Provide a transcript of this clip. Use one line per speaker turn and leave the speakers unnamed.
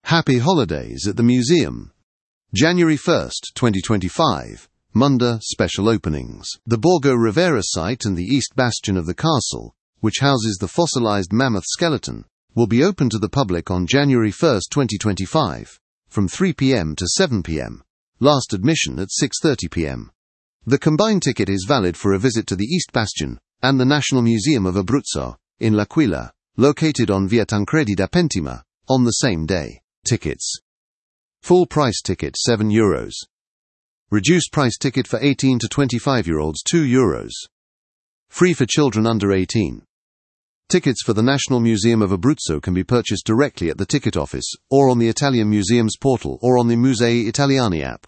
Happy holidays at the museum. January 1st, 2025. Munda special openings. The Borgo Rivera site and the east bastion of the castle, which houses the fossilized mammoth skeleton, will be open to the public on January 1st, 2025, from 3 p.m. to 7 p.m. Last admission at 6:30 p.m. The combined ticket is valid for a visit to the East Bastion and the National Museum of Abruzzo, in L'Aquila, located on Via Tancredi da Pentima, on the same day. Tickets. Full price ticket €7. Reduced price ticket for 18 to 25-year-olds €2. Free for children under 18. Tickets for the National Museum of Abruzzo can be purchased directly at the ticket office or on the Italian Museums portal or on the Musei Italiani app.